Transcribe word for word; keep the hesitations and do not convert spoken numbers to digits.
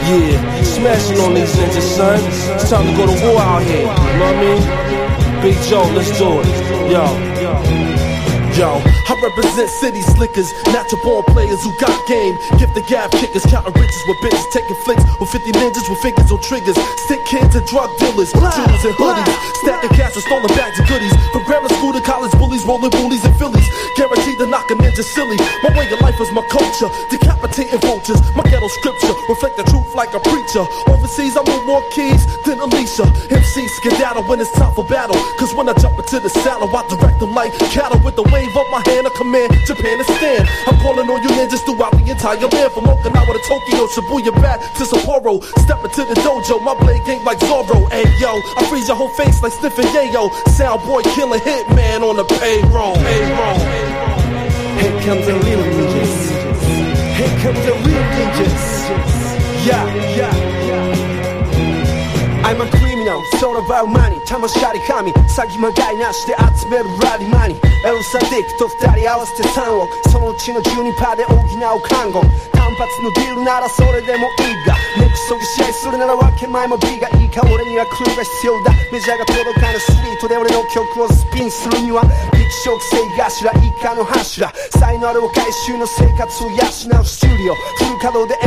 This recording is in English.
Yeah, smashing on these ninjas, son. It's time to go to war out here, you know what I mean? Big Joe, let's do it. Yo. Yo, I represent city slickers, natural born players who got game. Gifted gab kickers, counting riches with bitches, taking flicks with fifty ninjas with fingers on triggers. Stick kids and drug dealers, jewels and hoodies, stacking cash and stolen bags of goodies. From grammar school to college bullies, rolling woolies and fillies. Guaranteed to knock a ninja silly. My way of life is my culture, decapitating vultures. My ghetto scripture reflect the truth like a preacher. Overseas I move more keys than Alicia. M C skedaddle when it's time for battle. Cause when I jump into the saddle, I direct them like cattle with the wave up my hand, I command Japan to stand. I'm calling on you ninjas throughout the entire land. From Okinawa to Tokyo, Shibuya back to Sapporo. Step into the dojo, my blade game like Zorro. Ay yo, I freeze your whole face like sniffing yayo. Sound boy killing hitman on the payroll. Payroll. Here comes the real ninjas. Here comes the real ninjas. Yeah, yeah, yeah. I'm a criminal, it's all about money. 魂あり神、詐欺まがいなしで集めるラリマニー。エルサディックと二人合わせてさんおく、そのうちの じゅうにパーセント で補う看護。単発のディールならそれでもいいが、根こそぎ試合するなら分け前も B がいいか。俺にはクルーが必要だ。メジャーが届かぬストリートで俺の曲をスピンするには力色性頭以下の柱。才能ある回収の生活を養うスチューディオ、フル稼働で